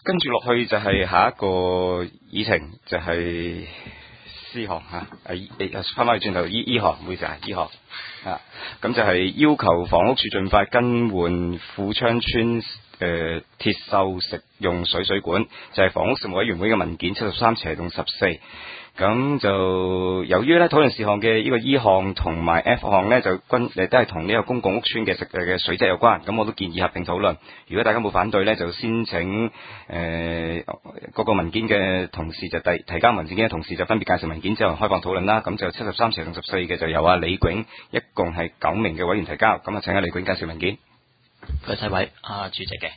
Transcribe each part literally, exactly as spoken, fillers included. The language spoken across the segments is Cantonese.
跟住落去就係下一個議程，就係醫學嚇，誒誒翻返去轉頭醫醫學，唔好意思啊，醫學啊，咁就係要求房屋署盡快更換富昌村誒、呃、鐵鏽食用水水管，就係、是、房屋事務委員會嘅文件七十三斜棟十四。咁就由於咧討論事項嘅呢個 E 項同埋 F 項咧就均誒都係同呢個公共屋邨嘅食嘅水質有關，咁我都建議合併討論。如果大家冇反對咧，就先請誒嗰、呃那個文件嘅同事就提提交文件嘅同事就分別介紹文件之後開放討論啦。咁就七十三斜同十四嘅就由阿李炯，一共係九名嘅委員提交。咁啊請阿李炯介紹文件。 佢細位啊主席嘅。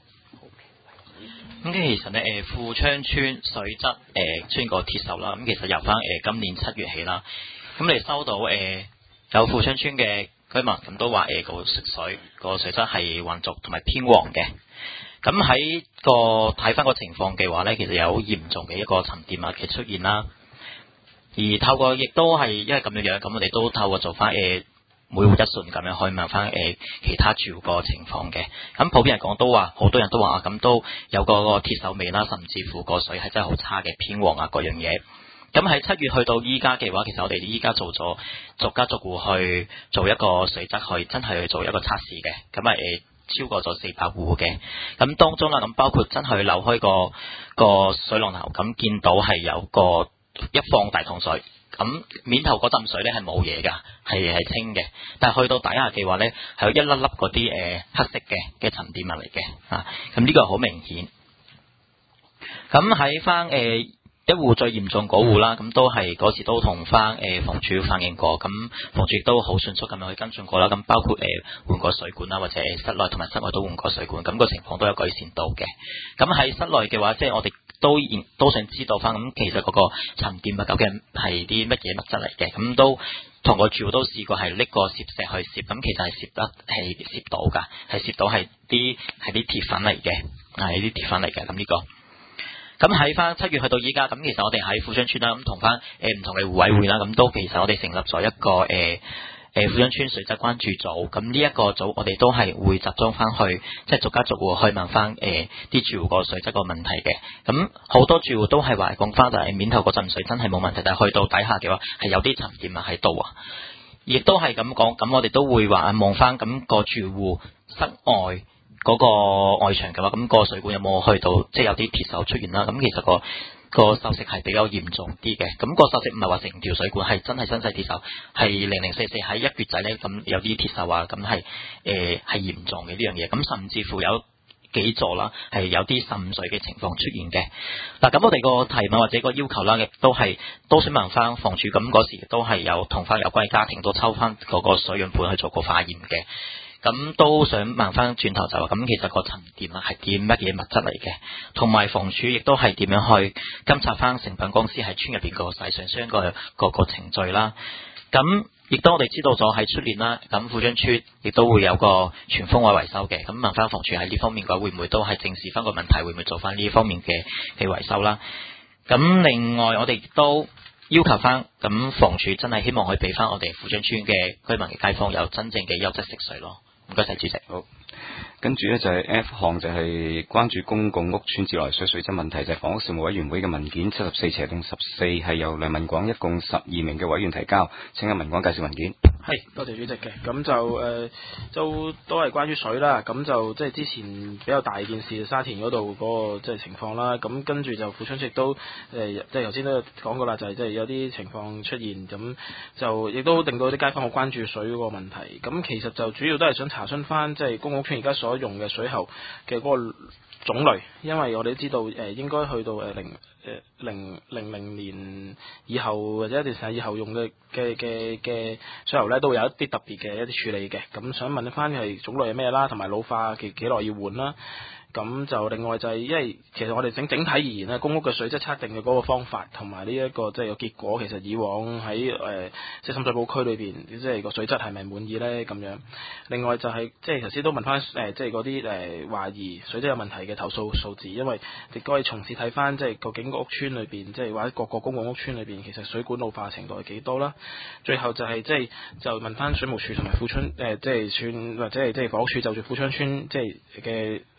咁其實咧，誒富昌村水質誒、呃、出現個鐵鏽啦。咁其實由翻誒、呃、今年七月起啦，咁你收到誒、呃、有富昌村嘅居民咁都話誒個食水個水質係渾濁同埋偏黃嘅。咁喺個睇翻個情況嘅話咧，其實有好嚴重嘅一個沉澱物嘅出現啦。而透過亦都係因為咁樣樣，咁我哋都透過做翻誒。呃每戶一信咁樣可以問翻誒其他住戶個情況嘅，咁普遍嚟講都話好多人都話啊，咁都有個個鐵鏽味啦，甚至乎個水係真係好差嘅偏黃啊嗰樣嘢。咁喺七月去到依家嘅話，其實我哋依家做咗逐家逐戶去做一個水質去真係去做一個測試嘅，咁啊誒超過咗四百戶嘅，咁當中啦咁包括真係扭開個個水龍頭，咁見到係有個一放大桶水。咁面頭嗰浸水咧係冇嘢㗎，係係清嘅。但係去到底下嘅話咧，係有一粒粒嗰啲誒黑色嘅嘅沉澱物嚟嘅啊。咁呢個好明顯。咁喺翻誒一戶最嚴重嗰戶啦，咁都係嗰時都同翻誒房署反映過，咁房署亦都好迅速咁樣去跟進過啦。咁包括誒換過水管啦，或者室內同埋室外都換過水管，咁個情況都有改善到嘅。咁喺室內嘅話，即係我哋。都都想知道翻，咁其實嗰個沉澱物究竟係啲乜嘢物質嚟嘅？咁都同個住戶都試過係拎個攝石去攝，咁其實係攝得係攝到㗎，係攝到係啲係啲鐵粉嚟嘅，係啲鐵粉嚟嘅。咁呢、這個咁喺翻七月去到依家，咁其實我哋喺富昌村啦，咁同翻誒唔同嘅戶委會啦，咁都其實我哋成立咗一個誒。呃誒富昌村水質關注組，咁呢一個組我哋都係會集中翻去，即係逐家逐戶去問翻誒啲住戶個水質個問題嘅。咁好多住戶都係話講翻就係面頭嗰陣水真係冇問題，但係去到底下嘅話係有啲沉澱物喺度啊。亦都係咁講，咁我哋都會話望翻咁個住戶室外嗰個外牆嘅話，咁個水管有冇去到，即係有啲鐵鏽出現啦。咁其實個個鏽蝕係比較嚴重啲嘅，咁、那個鏽蝕唔係話成條水管係真係真細鐵鏽，係零零四四喺一橛仔咧，咁有啲鐵鏽啊，咁係誒係嚴重嘅呢樣嘢，咁甚至乎有幾座啦係有啲滲水嘅情況出現嘅。嗱，咁我哋個提問或者個要求啦，亦都係都想問翻房署，咁嗰時都係有同翻有關家庭都抽翻嗰個水樣本去做個化驗嘅。咁都想問翻轉頭就話，咁其實個沉澱物係啲乜嘢物質嚟嘅？同埋房署亦都係點樣去監察翻成品公司喺村入邊個洗上霜個個個程序啦？咁亦都我哋知道咗喺出年啦，咁富昌村亦都會有個全封位維修嘅。咁問翻房署喺呢方面嘅話，會唔會都係正視翻個問題，會唔會做翻呢方面嘅嘅維修啦？咁另外我哋亦都要求翻，咁房署真係希望可以俾翻我哋富昌村嘅居民嘅街坊有真正嘅優質食水咯。唔該晒主席。 好，跟住咧就係 F 項，就係關注公共屋邨自來水水質問題，就係、是、房屋事務委員會嘅文件七十四斜棟十四，係由梁文廣一共十二名嘅委員提交。請阿文廣介紹文件。 係，多謝主席嘅。咁就誒、呃，就都係關於水啦。咁就即係之前比較大件事，沙田嗰度嗰個即係情況啦。咁跟住就富昌村亦都誒、呃，即係頭先都講過啦，就係即係有啲情況出現，咁就亦都令到啲街坊好關注水嗰個問題。咁其實就主要都係想查詢翻，即係公共屋邨而家所用嘅水喉嘅嗰個種類，因為我哋都知道誒、呃、應該去到誒零誒零零零年以後或者一段時間以後用嘅嘅嘅嘅水喉咧，都會有一啲特別嘅一啲處理嘅。咁想問翻係種類係咩啦，同埋老化幾幾耐要換啦？咁就另外就係、是，因為其實我哋整整體而言咧，公屋嘅水質測定嘅嗰個方法同埋呢一個即係個結果，其實以往喺誒、呃、即係深水埗區裏邊，即係個水質係咪滿意咧？咁樣。另外就係、是、即係頭先都問翻誒，即係嗰啲誒懷疑水質有問題嘅投訴數字，因為亦都可以從此睇翻，即係究竟個屋邨裏邊，即係或者各個公共屋邨裏邊，其實水管老化程度係幾多啦？最後就係、是、即係就問翻水務署同埋富昌誒，即係村或者係即係房屋署就住富昌邨即係嘅水質個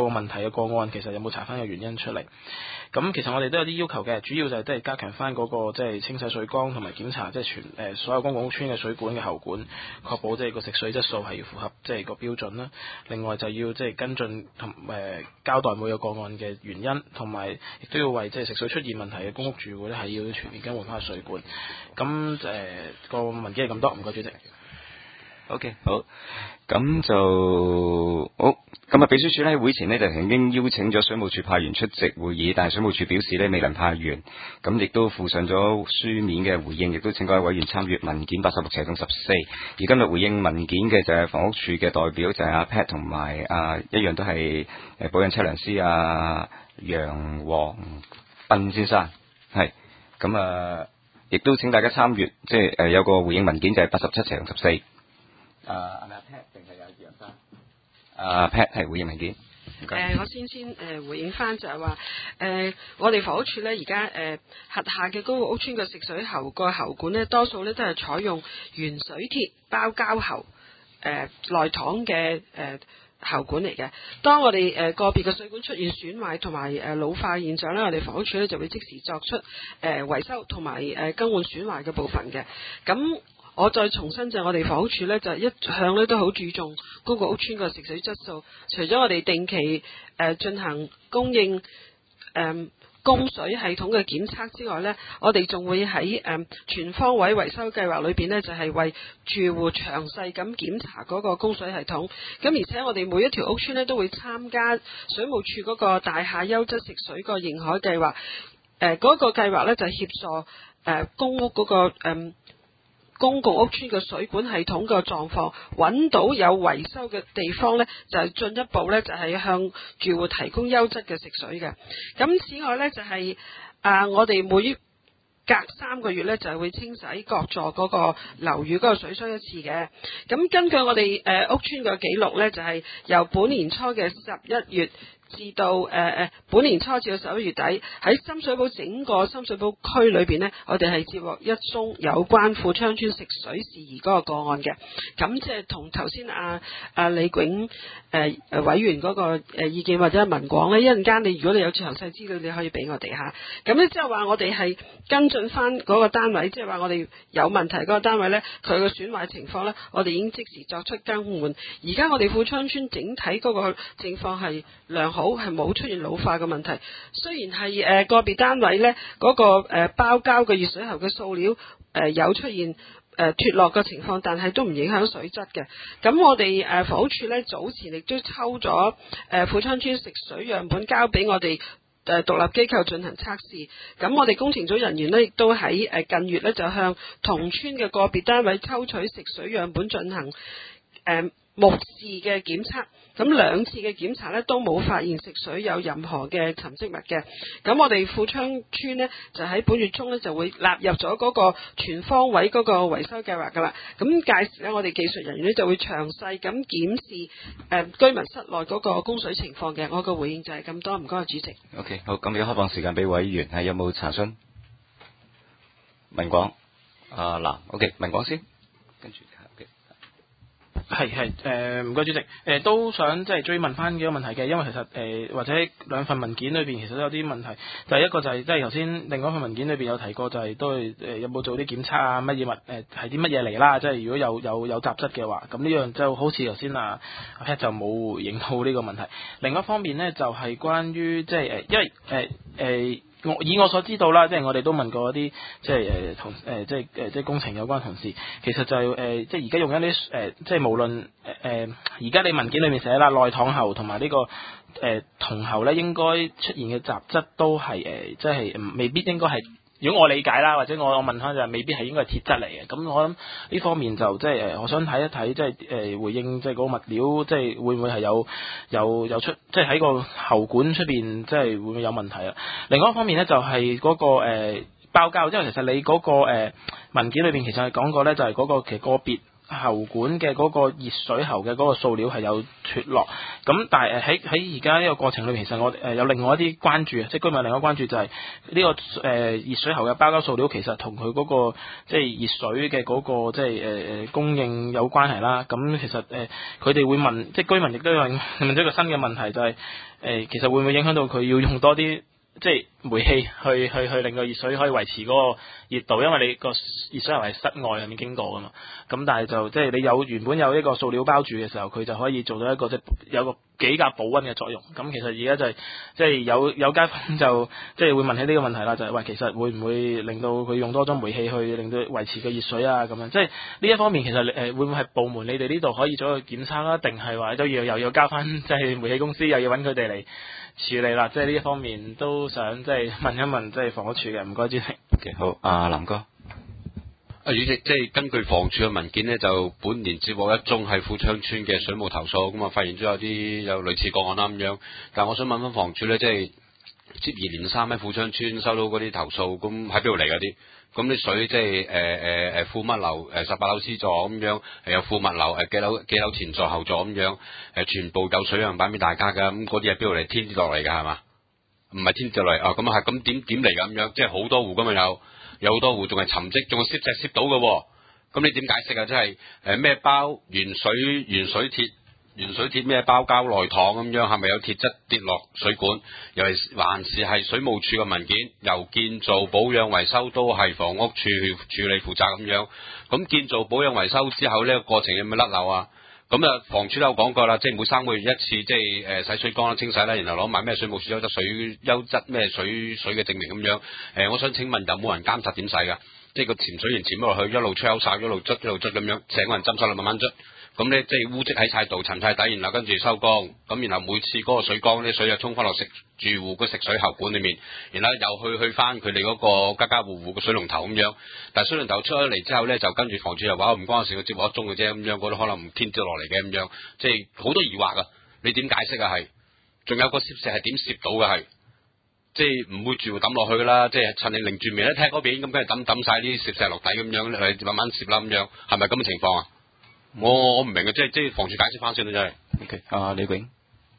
問題嘅個案，其實有冇查翻個原因出嚟？咁其實我哋都有啲要求嘅，主要就係即係加強翻嗰個即係清洗水缸同埋檢查即係全誒所有公共屋邨嘅水管嘅喉管，確保即係個食水質素係要符合即係個標準啦。另外就要即係跟進同誒交代每個個案嘅原因，同埋亦都要為即係食水出現問題嘅公屋住戶咧係要全面更換翻個水管。咁誒個文件係咁多，唔該主席。 OK， 好，咁就好。咁啊，秘書處咧喺會前呢，就曾經邀請咗水務署派員出席會議，但係水務署表示呢，未能派員，咁亦都附上咗書面嘅回應，亦都請各位委員參閱文件八十六斜中十四。而今日回應文件嘅就係房屋署嘅代表，就係阿 Pat 同埋啊一樣都係誒保養測量師啊楊黃斌先生，係咁啊，亦都請大家參閱，即係誒有個回應文件就係八十七斜中十四。啊，係咪阿 Pat 定係阿楊生？啊 Pat 係回應文件。 誒、呃，我先先誒、呃、回應翻就係話，誒、呃，我哋房屋署咧而家誒轄下嘅公共屋邨嘅食水喉個喉管咧，多數咧都係採用原水鐵包膠喉誒內膛嘅誒喉管嚟嘅。當我哋誒、呃、個別嘅水管出現損壞同埋誒老化現象咧，我哋房屋署咧就會即時作出誒、呃、維修同埋誒更換損壞嘅部分嘅。咁我再重申就係我哋房屋署咧就一向咧都好注重公共屋邨個食水質素，除咗我哋定期誒、呃、進行供應誒、呃、供水系統嘅檢測之外咧，我哋仲會喺誒、呃、全方位維修計劃裏邊咧就係、是、為住戶詳細咁檢查嗰個供水系統。咁而且我哋每一條屋邨咧都會參加水務署嗰個大廈優質食水個認可計劃。誒、呃、嗰、那個計劃咧就協助誒、呃、公屋嗰、那個誒。呃公共屋邨嘅水管系統嘅狀況，揾到有維修嘅地方呢，就係進一步呢，就係向住戶提供優質嘅食水嘅。咁此外呢，就係、是、啊，我哋每隔三個月呢，就係會清洗各座嗰個樓宇嗰個水箱一次嘅。咁根據我哋誒、呃、屋邨嘅記錄呢，就係、是、由本年初嘅十一月至到誒誒、呃、本年初至到十一月底，喺深水埗整個深水埗區裏邊呢，我哋係接獲一宗有關富昌邨食水事宜嗰個個案嘅。咁即係同頭先阿阿李炯誒誒委員嗰個誒意見或者文廣呢，一陣間你如果你有詳細資料，你可以俾我哋嚇。咁呢即係話我哋係跟進翻嗰個單位，即係話我哋有問題嗰個單位呢，佢個損壞情況呢，我哋已經即時作出更換。而家我哋富昌邨整體嗰個情況係良好，係冇出現老化嘅問題。雖然係誒、呃、個別單位呢嗰、那個誒、呃、包膠嘅熱水喉嘅塑料誒、呃、有出現誒脫落嘅情況，但係都唔影響水質嘅。咁我哋誒房屋署呢，早前亦都抽咗誒、呃、富昌邨食水樣本交俾我哋誒獨立機構進行測試。咁我哋工程組人員呢，亦都喺誒近月呢，就向同村嘅個別單位抽取食水樣本進行誒、呃目視嘅檢測，咁兩次嘅檢查呢都冇發現食水有任何嘅沉積物嘅。咁我哋富昌邨呢，就喺本月中呢就會納入咗嗰個全方位嗰個維修計劃噶啦。咁屆時呢，我哋技術人員呢就會詳細咁檢視誒、呃、居民室內嗰個供水情況嘅。我個回應就係咁多，唔該主席。 OK， 好，咁而家開放時間俾委員，係有冇查詢？文廣，啊嗱 ，OK， 文廣先，跟住。 係係誒唔該主席，誒、呃、都想即係追問翻幾個問題嘅，因為其實誒、呃、或者兩份文件裏邊其實都有啲問題。第一個就係、是、即係頭先另外一份文件裏邊有提過，就係都係誒有冇做啲檢測啊，乜嘢物誒係啲乜嘢嚟啦？即係如果有有有雜質嘅話，咁呢樣就好似頭先啊阿 Pat 就冇回應到呢個問題。另一方面呢，就係、是、關於即係誒，因為誒誒。呃呃我以我所知道啦，即係我哋都問過啲即係誒同誒即係誒即係工程有關同事，其實就係、是、誒、呃、即係而家用緊啲誒即係無論誒誒而家你文件裏面寫啦，內膛喉同埋呢個誒銅喉咧，應該出現嘅雜質都係誒、呃、即係未必應該係。如果我理解啦，或者我我問翻就係未必係應該係鐵質嚟嘅，咁我諗呢方面就即係誒，我想睇一睇即係誒回應即係嗰個物料，即係會唔會係有有有出即係喺個喉管出邊，即係會唔會有問題啊？另外一方面咧就係嗰個誒、呃、包膠，因為其實你嗰個誒文件裏邊其實係講過咧，就係嗰個其實個別喉管嘅嗰個熱水喉嘅嗰個塑料係有脫落，咁但係喺喺而家呢個過程裏面，其實我誒有另外一啲關注啊，即係居民另外一個關注就係呢個誒熱水喉嘅包膠塑料其實同佢嗰個即係熱水嘅嗰個即係誒誒供應有關係啦。咁其實誒佢哋會問，即係居民亦都問問咗一個新嘅問題，就係誒其實會唔會影響到佢要用多啲即係煤氣去去去令個熱水可以維持嗰個熱度，因為你個熱水喉係室外入面經過噶嘛。咁但係就即係你有原本有一個塑料包住嘅時候，佢就可以做到一個即係有個比較保溫嘅作用。咁其實而家就係即係有有街坊就即係會問起呢個問題啦，就係、是、喂其實會唔會令到佢用多咗煤氣去令到維持個熱水啊咁樣？即係呢一方面其實誒會唔會係部門你哋呢度可以做去檢測啦，定係話都要又要交翻即係煤氣公司又要揾佢哋嚟處理啦？即係呢一方面都想即係問一問即係房屋署嘅，唔該主席。 OK 好，阿林哥。 啊，主席，即係根據房署嘅文件呢，就本年接獲一宗係富昌村嘅水務投訴，咁啊發現咗有啲有類似個案啦咁樣。但係我想問翻房署呢，即係接二連三喺富昌村收到嗰啲投訴，咁喺邊度嚟嗰啲？咁啲水即係誒誒誒富物樓誒十八樓 C 座咁樣，係有富物樓誒幾樓幾樓前座後座咁樣，誒全部有水樣板俾大家㗎，咁嗰啲係邊度嚟？天跌落嚟㗎係嘛？唔係天跌落嚟啊？咁啊係咁點點嚟㗎咁樣？即係好多戶咁啊有。有好多戶仲係沉積，仲係攝石攝到嘅喎，咁你點解釋啊？即係誒咩包原水原水鐵原水鐵咩包膠內塘咁樣，係咪有鐵質跌落水管？又係還是係水務署嘅文件，由建造保養維修都係房屋署處理負責咁樣？咁建造保養維修之後呢個過程有冇甩漏啊？咁啊，房署都有講過啦，即係每三個月一次，即係誒洗水缸啦、清洗啦，然後攞埋咩水務署優質水優質咩水水嘅證明咁樣。誒、呃，我想請問有冇人監察點洗㗎？即係個潛水員潛咗落去，一路吹口哨，一路捽一路捽咁樣，成個人浸晒落慢慢捽。咁咧即係污跡喺晒度，沉晒底，然後跟住收缸。咁然後每次嗰個水缸啲水就沖翻落食住戶個食水喉管裏面，然後又去去翻佢哋嗰個家家戶戶個水龍頭咁樣。但係水龍頭出咗嚟之後咧，就跟住房署又話唔關我事，我接獲一宗嘅啫咁樣，嗰啲可能唔天跌落嚟嘅咁樣，即係好多疑惑啊！你點解釋啊？係，仲有個攝石係點攝到嘅係？即係唔會住戶抌落去噶啦，即係趁你擰住面咧踢嗰邊，咁跟住抌抌晒啲攝石落底咁樣，你慢慢攝啦咁樣，係咪咁嘅情況啊？我我唔明啊，即係即係房署解釋翻先啦，真係。 OK，啊李永，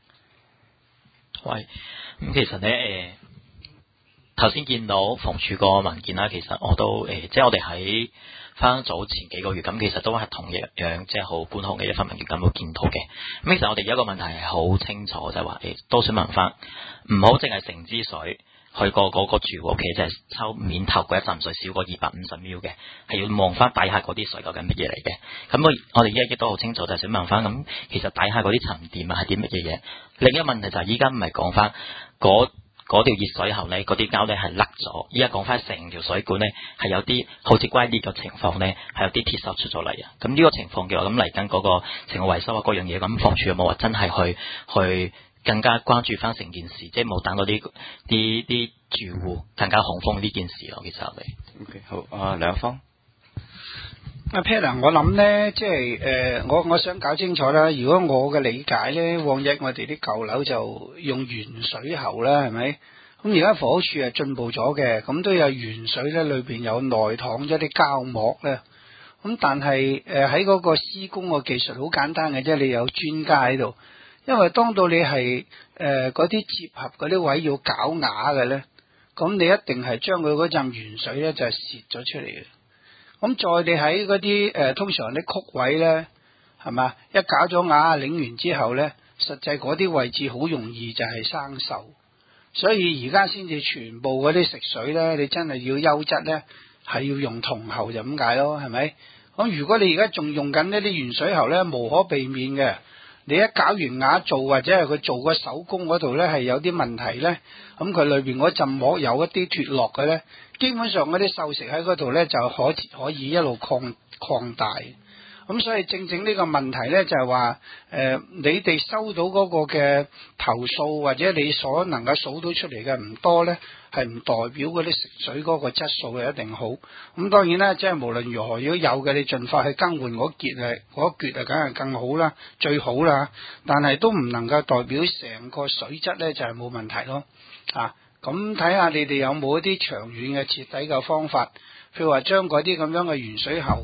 喂，咁其實咧誒，頭先見到房署個文件啦，其實我都誒、呃，即係我哋喺翻早前幾個月咁，其實都係同樣樣，即係好觀看嘅一份文件咁都見到嘅。咁其實我哋有一個問題係好清楚，就係話誒，都想問翻，唔好淨係成支水。去過嗰個住戶屋企就係抽面頭嗰一陣水少過二百五十 ml 嘅，係要望翻底下嗰啲水究竟乜嘢嚟嘅。咁我我哋依家亦都好清楚，就係想問翻咁，其實底下嗰啲沉澱啊係啲乜嘢嘢？另一個問題就係依家唔係講翻嗰嗰條熱水喉咧，嗰啲膠咧係甩咗，依家講翻成條水管咧係有啲好似龜裂嘅情況咧，係有啲鐵鏽出咗嚟啊！咁呢個情況嘅話，咁嚟緊嗰個成個維修啊嗰樣嘢，咁房署有冇話真係去去？更加關注翻成件事，即係冇等嗰啲啲啲住戶更加恐慌呢件事咯。其實我哋 OK 好，啊梁一方， 阿 Peter， 我諗咧，即係誒、呃，我我想搞清楚啦。如果我嘅理解咧，往日我哋啲舊樓就用原水喉啦，係咪？咁而家房屋署係進步咗嘅，咁都有原水咧，裏邊有內躺咗啲膠膜咧。咁但係誒喺嗰個施工個技術好簡單嘅啫，你有專家喺度。因為當到你係誒嗰啲接合嗰啲位要搞瓦嘅咧，咁你一定係將佢嗰陣原水咧就係泄咗出嚟嘅。咁再你喺嗰啲誒通常啲曲位咧，係嘛，一搞咗瓦擰完之後咧，實際嗰啲位置好容易就係生鏽，所以而家先至全部嗰啲食水咧，你真係要優質咧，係要用銅喉就咁解咯，係咪？咁如果你而家仲用緊呢啲原水喉咧，無可避免嘅。你一搞完瓦做或者係佢做個手工嗰度咧係有啲問題咧，咁佢裏邊嗰浸膜有一啲脫落嘅咧，基本上嗰啲鏽蝕喺嗰度咧就可可以一路擴擴大。咁所以正正呢個問題咧就係話誒你哋收到嗰個嘅投訴或者你所能夠數到出嚟嘅唔多咧，係唔代表嗰啲食水嗰個質素係一定好。咁當然啦，即係無論如何，如果有嘅你盡快去更換嗰結係嗰一橛啊，梗係更好啦，最好啦。但係都唔能夠代表成個水質咧就係冇問題咯。啊，咁睇下你哋有冇一啲長遠嘅徹底嘅方法，譬如話將嗰啲咁樣嘅原水喉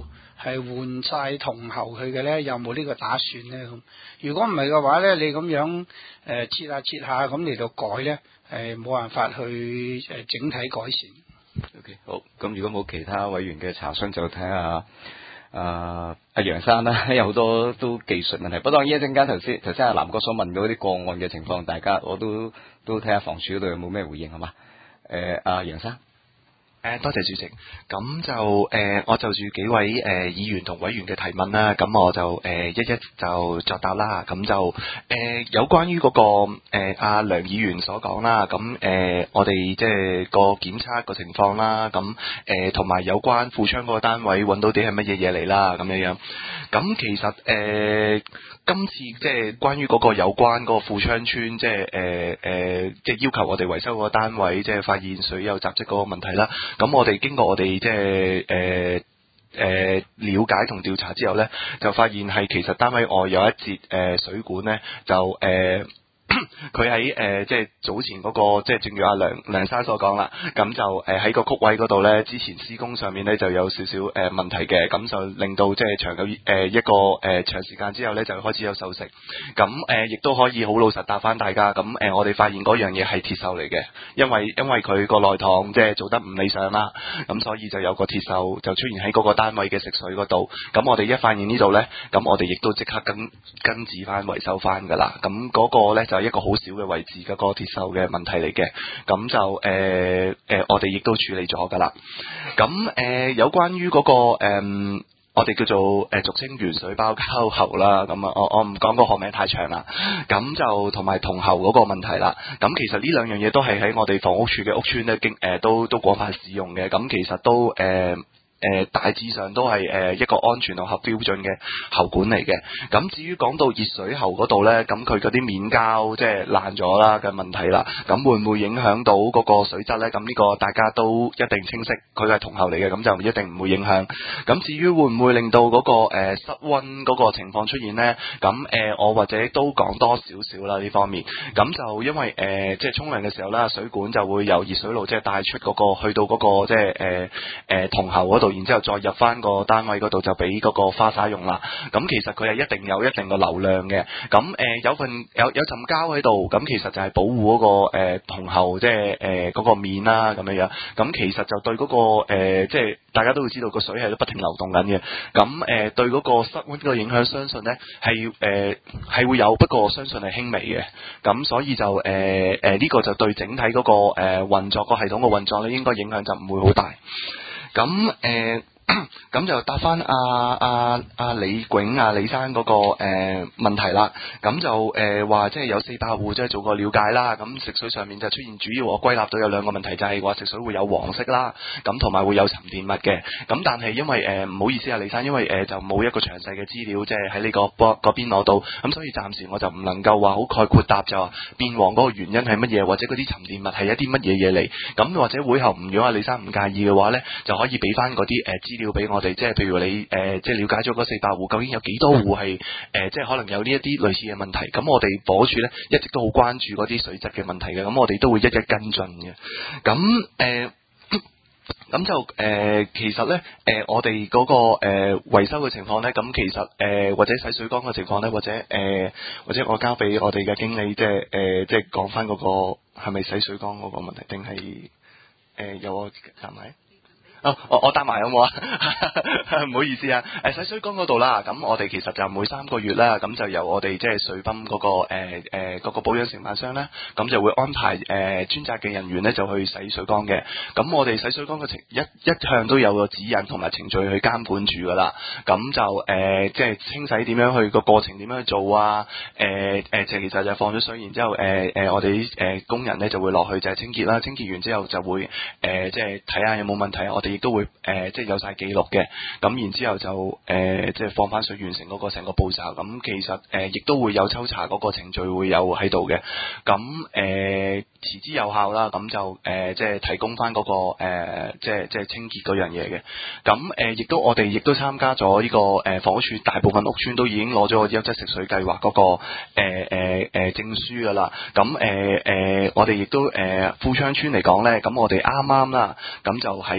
係換晒銅喉去嘅咧？有冇呢個打算咧？咁如果唔係嘅話咧，你咁樣誒、呃、切下切下咁嚟到改咧，係冇辦法去誒整體改善。 OK， 好，咁如果冇其他委員嘅查詢，就睇下。啊，阿楊生啦，有好多都技術問題。不過呢一陣間頭先頭先阿南哥所問嗰啲個案嘅情況，大家我都都睇下房署嗰度有冇咩回應，好嘛？誒、呃，阿楊生。 誒，多謝主席。咁就誒、呃，我就住幾位誒、呃、議員同委員嘅提問啦，咁我就誒、呃、一一就作答啦。咁就誒、呃、有關於嗰、那個誒阿、呃、梁議員所講啦，咁誒、呃、我哋即係個檢測個情況啦，咁誒同埋有關富昌嗰個單位揾到啲係乜嘢嘢嚟啦，咁樣樣。咁其實誒。呃今次即係關於嗰個有關嗰個富昌村，即係誒誒，即係要求我哋維修嗰個單位，即係發現水有雜質嗰個問題啦。咁我哋經過我哋即係誒誒了解同調查之後咧，就發現係其實單位外有一節誒、呃、水管咧，就誒。呃佢喺誒即係早前嗰、那個即係正如阿梁梁生所講啦，咁就誒喺、呃、個曲位嗰度咧，之前施工上面咧就有少少誒、呃、問題嘅，咁就令到即係長久誒、呃、一個誒、呃、長時間之後咧就開始有鏽蝕，咁誒亦都可以好老實答翻大家，咁誒、呃、我哋發現嗰樣嘢係鐵鏽嚟嘅，因為因為佢個內堂即係做得唔理想啦，咁所以就有個鐵鏽就出現喺嗰個單位嘅食水嗰度，咁我哋一發現呢度咧，咁我哋亦都即刻跟跟治翻維修翻噶啦，咁嗰個咧就係一個好少嘅位置嘅個鐵鏽嘅問題嚟嘅，咁就誒誒、呃呃、我哋亦都處理咗噶啦。咁誒、呃、有關於嗰、那個誒、呃、我哋叫做誒、呃、俗稱原水包膠喉啦，咁啊我我唔講個學名太長啦。咁就同埋銅喉嗰個問題啦。咁其實呢兩樣嘢都係喺我哋房屋處嘅屋邨咧經誒都都廣泛使用嘅。咁其實都誒。呃誒、呃、大致上都係誒、呃、一個安全同合標準嘅喉管嚟嘅。咁至於講到熱水喉嗰度咧，咁佢嗰啲面膠即係爛咗啦嘅問題啦，咁會唔會影響到嗰個水質咧？咁呢個大家都一定清晰，佢係銅喉嚟嘅，咁就一定唔會影響。咁至於會唔會令到嗰、那個誒、呃、室溫嗰個情況出現咧？咁誒、呃、我或者都講多少少啦呢方面。咁就因為誒、呃、即係沖涼嘅時候啦，水管就會由熱水爐即係帶出嗰、那個去到嗰、那個即係誒誒銅喉嗰度。然之後再入翻個單位嗰度就俾嗰個花灑用啦。咁其實佢係一定有一定個流量嘅。咁誒、呃、有份有有浸膠喺度，咁其實就係保護嗰、那個誒銅喉即係誒嗰個面啦咁樣樣。咁其實就對嗰、那個誒、呃、即係大家都會知道個水係都不停流動緊嘅。咁誒、呃、對嗰個室溫個影響，相信咧係誒係會有，不過相信係輕微嘅。咁所以就誒誒呢個就對整體嗰、那個誒、呃、運作個系統個運作咧，應該影響就唔會好大。咁誒，咁、呃、就答翻阿阿阿李炯啊李生嗰、那個誒、呃、問題啦。咁就誒話即係有四百戶即係做過了解啦。咁食水上面就出現主要我歸納到有兩個問題，就係、是、話食水會有黃色啦，咁同埋會有沉澱物嘅。咁但係因為誒唔、呃、好意思啊李生，因為誒、呃、就冇一個詳細嘅資料，即係喺呢個波嗰邊攞到，咁所以暫時我就唔能夠話好概括答就話變黃嗰個原因係乜嘢，或者嗰啲沉澱物係一啲乜嘢嘢嚟。咁或者會後唔如果阿李生唔介意嘅話咧，就可以俾翻嗰啲誒資料俾我哋，即係譬如你誒、呃、即係了解咗嗰四百戶究竟有幾多戶係誒、呃、即係可能有呢一啲類似嘅問題。咁我哋房屋署咧一直都好關注嗰啲水質嘅問題嘅，咁我哋都會一一跟進嘅。咁誒。呃咁就誒、呃，其實咧，誒、呃，我哋嗰、那個誒維、呃、修嘅情況咧，咁其實誒、呃，或者洗水缸嘅情況咧，或者誒、呃，或者我交俾我哋嘅經理，即係誒、呃，即係講翻嗰個係咪洗水缸嗰個問題，定係誒有我係咪？哦，我我答埋好唔好啊？唔好意思啊，誒洗水缸嗰度啦，咁我哋其實就每三個月啦，咁就由我哋即係水泵嗰、那個誒誒嗰個保養承辦商咧，咁就會安排誒、呃、專責嘅人員咧就去洗水缸嘅。咁我哋洗水缸嘅程一一向都有個指引同埋程序去監管住噶啦。咁就誒即係清洗點樣去個過程點樣去做啊？誒、呃、誒、呃、其實就放咗水，然之後誒誒、呃、我哋啲誒工人咧就會落去就係清潔啦，清潔完之後就會誒、呃、即係睇下有冇問題，我哋亦都會誒、呃、即係有晒記錄嘅。咁然之後就誒、呃、即係放翻水完成嗰個成個步驟。咁其實誒亦、呃、都會有抽查嗰個程序會有喺度嘅。咁誒持之有效啦。咁就誒、呃、即係提供翻嗰、那個、呃、即係即係清潔嗰樣嘢嘅。咁誒亦都我哋亦都參加咗呢、這個誒、呃、房屋署大部分屋邨都已經攞咗個優質食水計劃嗰、那個誒誒誒證書噶啦。咁誒誒我哋亦都誒富昌邨嚟講咧，咁我哋啱啱啦，咁就喺二零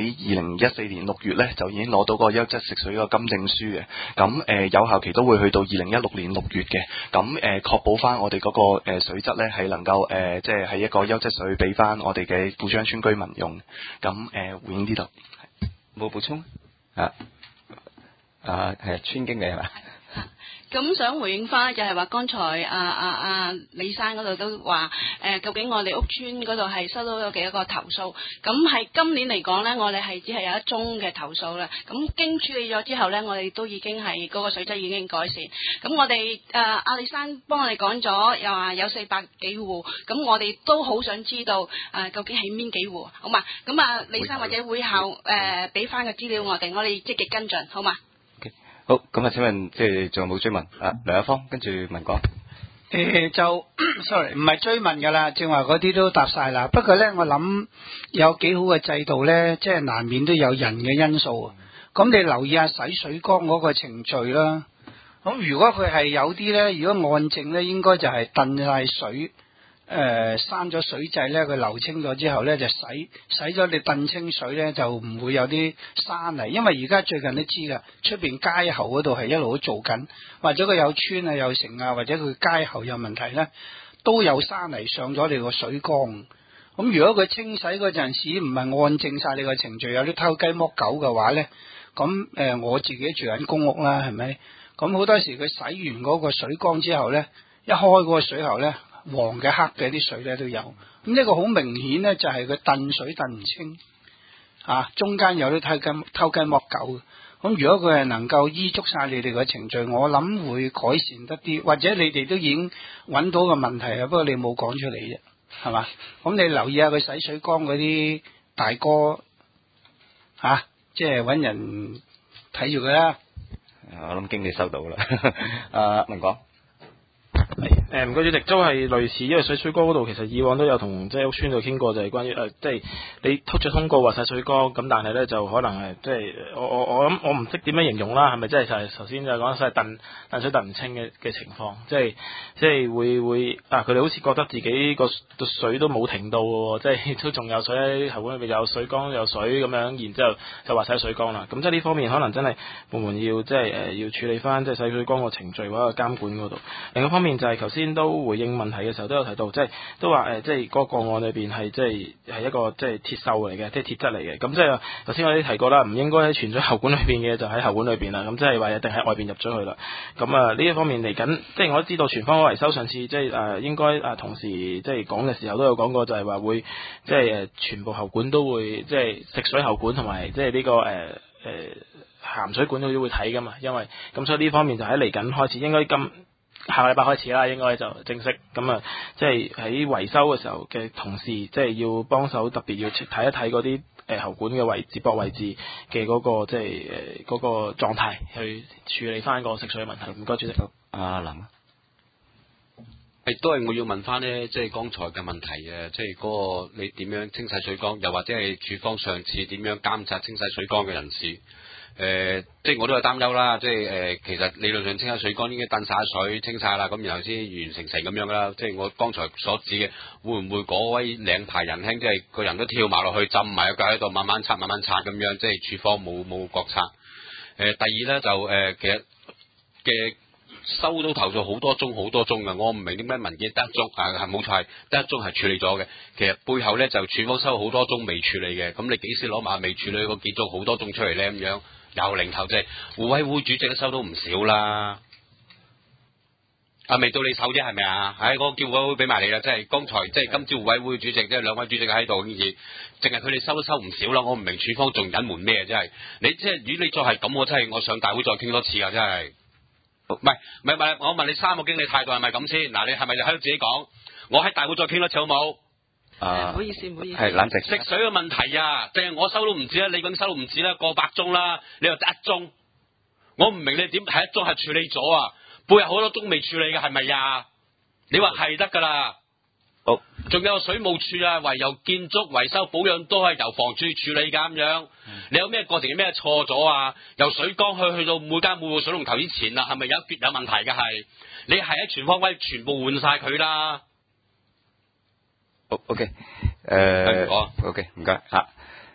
零一四年六月咧就已經攞到個優質食水個金證書嘅，咁誒、呃、有效期都會去到二零一六年六月嘅，咁誒確保翻我哋嗰個誒水質咧係能夠誒即係係一個優質水俾翻我哋嘅富昌村居民用，咁誒、呃、回應呢度冇補充啊啊係村經理係嘛？ 咁想回應翻就係話，剛才啊啊啊李生嗰度都話誒、呃，究竟我哋屋村嗰度係收到有幾多個投訴？咁係今年嚟講呢，我哋係只係有一宗嘅投訴啦。咁經處理咗之後呢，我哋都已經係嗰、嗰個水質已經改善。咁我哋誒阿李生幫我哋講咗，又話有四百幾戶。咁我哋都好想知道誒、呃，究竟係邊幾戶？好嘛？咁啊，李生或者會後誒俾翻個資料我哋，我哋積極跟進，好嘛？ 好，咁啊，請問即係仲有冇追問啊？梁一方跟住問講。 誒就 sorry 唔係追問㗎啦，正話嗰啲都答晒啦。不過咧，我諗有幾好嘅制度咧，即係難免都有人嘅因素。咁你留意下洗水缸嗰個程序啦。咁如果佢係有啲咧，如果按正咧，應該就係燉晒水。誒閂咗水掣咧，佢流清咗之後咧就洗洗咗你燉清水咧，就唔會有啲沙泥。因為而家最近都知啦，出邊街喉嗰度係一路都做緊，或者佢有村啊有城啊，或者佢街喉有問題咧，都有沙泥上咗你個水缸。咁如果佢清洗嗰陣時唔係按正晒你個程序，有啲偷雞摸狗嘅話咧，咁誒、呃、我自己住緊公屋啦，係咪？咁好多時佢洗完嗰個水缸之後咧，一開嗰個水喉咧，黃嘅黑嘅啲水咧都有，咁呢個好明顯咧就係佢燉水燉唔清，啊中間有啲偷雞偷雞摸狗。咁如果佢係能夠依足晒你哋嘅程序，我諗會改善得啲，或者你哋都已經揾到個問題啊，不過你冇講出嚟啫，係嘛？咁你留意下佢洗水缸嗰啲大哥，吓、啊，即係揾人睇住佢啦。 我諗經理收到啦，啊文講。 誒唔該主席，都係類似，因為洗水缸嗰度其實以往都有同即係屋村度傾過，就係關於誒、呃、即係你突咗通告話洗水缸，咁但係咧就可能係即係我我我諗我唔識點樣形容啦，係咪即係就係頭先就係講曬燉燉水燉唔清嘅嘅情況，即係即係會會啊佢哋好似覺得自己個個水都冇停到喎，即係都仲有水喺喉管裏邊，有水缸有水咁樣，然之後就話洗水缸啦。咁即係呢方面可能真係部門要即係誒、呃、要處理翻即係洗水缸個程序或者監管嗰度。另一方面就係頭先都回應問題嘅時候都有提到，即係都話誒、呃，即係嗰個個案裏邊係即係係一個即係鐵鏽嚟嘅，即係鐵質嚟嘅。咁即係頭先我哋提過啦，唔應該喺存咗喉管裏邊嘅就喺喉管裏邊啦。咁即係話一定喺外邊入咗去啦。咁啊呢一方面嚟緊，即係我都知道全方位維修上次即係誒、呃、應該啊同時即係講嘅時候都有講過，就係話會即係誒全部喉管都會即係食水喉管同埋即係呢個誒誒。呃呃鹹水管都會睇噶嘛，因為咁所以呢方面就喺嚟緊開始，應該今下個禮拜開始啦，應該就正式咁啊，即係喺維修嘅時候嘅同事，即係要幫手特別要睇一睇嗰啲誒喉管嘅位接駁位置嘅嗰、嗰個即係誒嗰個狀態，去處理翻個食水嘅問題。唔該，主席。 阿林。 係都係我要問翻呢，即係剛才嘅問題啊，即係嗰個你點樣清洗水缸，又或者係署方上次點樣監察清洗水缸嘅人士？誒、呃，即係我都有擔憂啦，即係誒、呃，其實理論上清洗水缸應該燉晒水清晒啦，咁然後先完成成咁樣啦。即係我剛才所指嘅，會唔會嗰位領牌仁兄，即係個人都跳埋落去浸埋個腳喺度，慢慢刷慢慢刷咁樣，即係署方冇冇覺察？誒、呃，第二咧就誒、呃，其實嘅。收到投訴好多宗好多宗噶，我唔明點解文件得一宗啊，係冇錯，得一宗係處理咗嘅。其實背後咧就署方收好多宗未處理嘅，咁你幾時攞埋未處理個幾宗好多宗出嚟咧？咁樣又零頭，即係互委會主席都收到唔少啦。啊，未到你手啫，係咪啊？唉、哎，我叫互委會俾埋你啦，即係剛才即係今朝互委會主席即係兩位主席喺度，件事淨係佢哋收都收唔少啦。我唔明署方仲隱瞞咩，真係你即係如果你再係咁，我真係我上大會再傾多次啊，真係。唔係唔係唔係，我問你三個經理態度係咪咁先？嗱，你係咪就喺度自己講？我喺大會再傾多次好冇？ 啊， 唔好意思，唔好意思。 係冷靜。 食水嘅問題啊，淨係我收都唔止啦，你講收都唔止啦，過百宗啦，你又得一宗，我唔明你點係一宗係處理咗啊？背後好多宗未處理嘅係咪啊？你話係得噶啦。 好， 仲有水務處啊，唯有建築維修保養都係由房署處理噶咁樣。嗯、你有咩過程有咩錯咗啊？由水缸去去到每間每戶水龍頭之前啦，係咪有別有問題嘅係？你係喺全方位全部換晒佢啦。 好 OK， 誒、呃、 好， OK，唔該吓。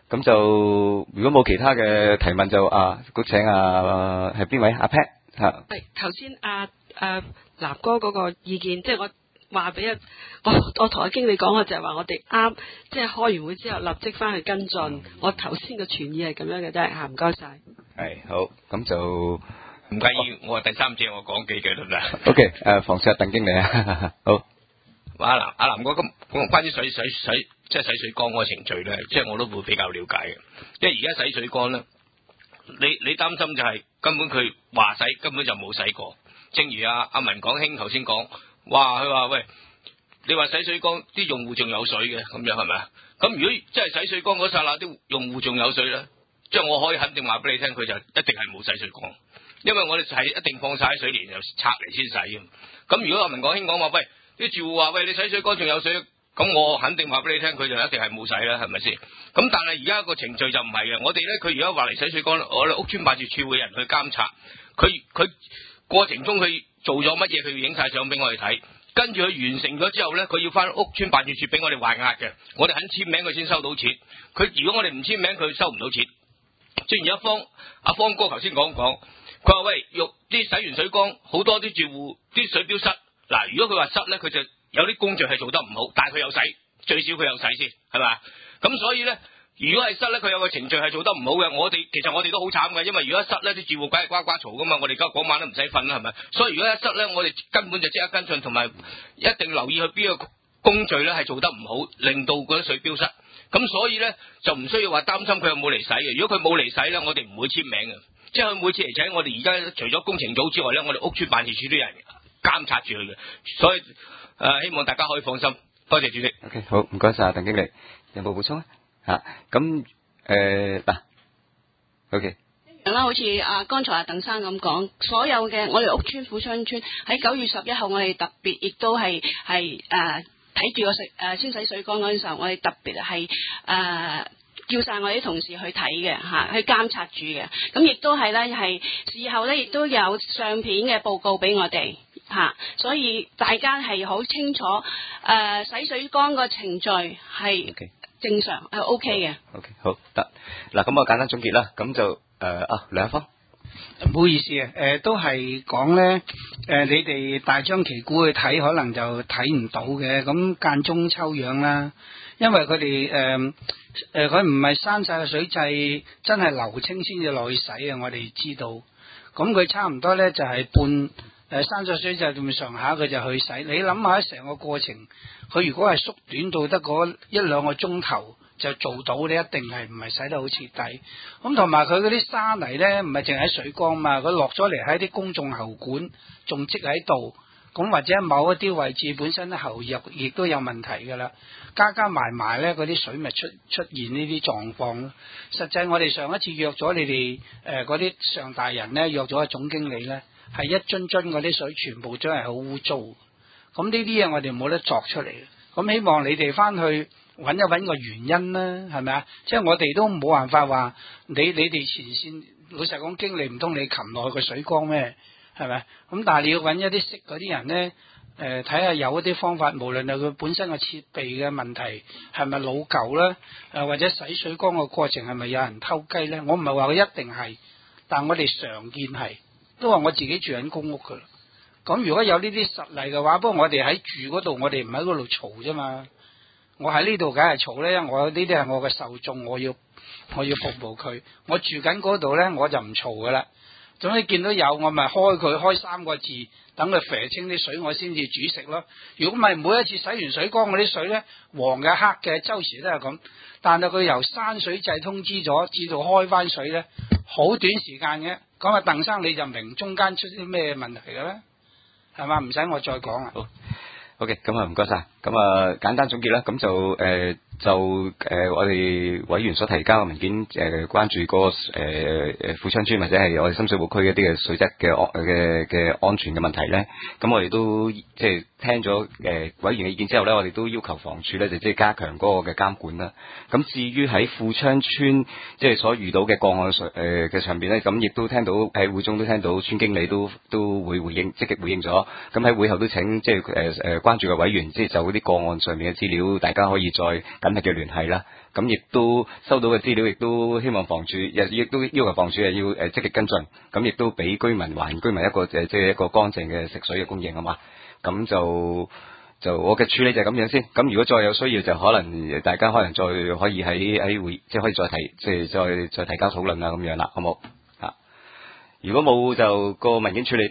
咁就如果冇其他嘅提問就啊，咁請啊係邊位阿 Pat 嚇？ 係頭先阿阿南哥嗰個意見，即係我話俾啊，我我同阿經理講，我就係話我哋啱，即係開完會之後立即翻去跟進。我頭先嘅傳意係咁樣嘅啫嚇，唔該晒。 係好，咁就唔介意，我第三節我講幾句得唔得 ？OK， 誒，房署鄧經理啊，好。 阿南阿南哥咁講關於水水水即係洗水缸嗰個程序咧，即係我都會比較了解嘅。因為而家洗水缸咧，你你擔心就係根本佢話洗根本就冇洗過。正如阿阿文港兄頭先講，哇佢話喂，你話洗水缸啲用戶仲有水嘅，咁樣係咪啊？咁如果即係洗水缸嗰剎那啲用戶仲有水咧，即係我可以肯定話俾你聽，佢就一定係冇洗水缸，因為我哋係一定放晒喺水連就拆嚟先洗嘅。咁如果阿文港兄講話喂，啲住戶話喂，你洗水缸仲有水，咁我肯定話俾你聽，佢就一定係冇洗啦，係咪先？咁但係而家個程序就唔係嘅，我哋咧佢而家話嚟洗水缸，我哋屋邨辦事處會有人去監察，佢佢過程中佢做咗乜嘢，佢要影晒相俾我哋睇，跟住佢完成咗之後咧，佢要翻屋邨辦事處俾我哋還押嘅，我哋肯簽名佢先收到錢，佢如果我哋唔簽名，佢收唔到錢。正如阿方阿方哥頭先講講，佢話喂，用啲洗完水缸好多啲住戶啲水錶塞。嗱，如果佢話濕咧，佢就有啲工序係做得唔好，但係佢有洗，最少佢有洗先，係咪？咁所以咧，如果係濕咧，佢有個程序係做得唔好嘅，我哋其實我哋都好慘嘅，因為如果一濕咧，啲住戶梗係呱呱嘈噶嘛，我哋而家嗰晚都唔使瞓啦，係咪？所以如果一濕咧，我哋根本就即刻跟進，同埋一定留意去邊個工序咧係做得唔好，令到嗰啲水錶塞。咁所以咧就唔需要話擔心佢有冇嚟洗嘅。如果佢冇嚟洗咧，我哋唔會簽名嘅。即係佢每次嚟請我哋而家除咗工程組之外咧，我哋屋邨辦事處都有人監察住佢嘅，所以誒、呃、希望大家可以放心。多謝主席。 OK， 好，唔該晒鄧經理，有冇補充啊？嚇，咁誒嗱 ，OK。 啦，好似啊，剛才阿鄧生咁講，所有嘅我哋屋邨富昌邨喺九月十一號，我哋特別亦都係係誒睇住個洗誒清洗水缸嗰陣時候，我哋特別係誒。呃叫晒我啲同事去睇嘅嚇，去監察住嘅。咁亦都係咧，係事後咧，亦都有相片嘅報告俾我哋嚇，所以大家係好清楚誒、呃、洗水缸個程序係正常係 O K 嘅。 OK， 好得嗱，咁我簡單總結啦，咁就誒、呃、啊梁一方。 唔好意思啊，誒、呃、都係講咧，誒、呃、你哋大張旗鼓去睇，可能就睇唔到嘅，咁間中抽樣啦，因為佢哋誒誒佢唔係閂晒個水掣，真係流清先至落去洗啊，我哋知道，咁佢差唔多咧就係、是、半誒閂咗水掣咁上下，佢就去洗。你諗下成個過程，佢如果係縮短到得嗰一兩個鐘頭。就做到你一定係唔係洗得好徹底，咁同埋佢嗰啲沙泥咧，唔係淨喺水缸嘛，佢落咗嚟喺啲公眾喉管仲積喺度，咁或者某一啲位置本身喉入亦都有問題噶啦，加加埋埋咧嗰啲水咪出出現呢啲狀況咯。實際我哋上一次約咗你哋誒嗰啲上大人咧，約咗個總經理咧，係一樽樽嗰啲水全部都係好污糟，咁呢啲嘢我哋冇得作出嚟，咁希望你哋翻去。揾一揾個原因啦，係咪啊？即係我哋都冇辦法話你你哋前線老實講，經理唔通你擒落去個水缸咩？係咪？咁但係你要揾一啲識嗰啲人咧，誒睇下有一啲方法，無論係佢本身嘅設備嘅問題係咪老舊啦，誒、呃、或者洗水缸嘅過程係咪有人偷雞咧？我唔係話佢一定係，但我哋常見係，都話我自己住緊公屋噶啦。咁如果有呢啲實例嘅話，不過我哋喺住嗰度，我哋唔喺嗰度嘈啫嘛。我喺呢度梗係嘈咧，因為我呢啲係我嘅受眾，我要我要服務佢。我住緊嗰度咧，我就唔嘈噶啦。總之見到有，我咪開佢開三個字，等佢肥清啲水，我先至煮食咯。如果唔係，每一次洗完水缸嗰啲水咧，黃嘅黑嘅，周時都係咁。但係佢由閂水掣通知咗，至到開翻水咧，好短時間嘅。咁啊，鄧生你就明中間出啲咩問題嘅咧？係嘛？唔使我再講啦。好。 OK，咁啊唔該晒，咁啊簡單總結啦，咁就誒、呃、就誒、呃、我哋委員所提交嘅文件誒、呃、關注嗰、那個誒誒富昌邨或者係我哋深水埗區一啲嘅水質嘅安嘅嘅安全嘅問題咧，咁我哋都即係聽咗誒、呃、委員嘅意見之後咧，我哋都要求房署咧就即係加強嗰個嘅監管啦。咁至於喺富昌邨即係所遇到嘅個案上誒嘅上邊咧，咁亦都聽到喺會中都聽到村經理都都會回應積極回應咗，咁喺會後都請即係誒誒關注嘅委員，即係就嗰啲個案上面嘅資料，大家可以再緊密嘅聯繫啦。咁亦都收到嘅資料，亦都希望房署，亦亦都要求房署係要誒積極跟進。咁亦都俾居民還居民一個誒即係一個乾淨嘅食水嘅供應啊嘛。咁就就我嘅處理就係咁樣先。咁如果再有需要，就可能大家可能再可以喺喺會即係可以再提即係再再提交討論啊咁樣啦，好冇？啊，如果冇就個文件處理。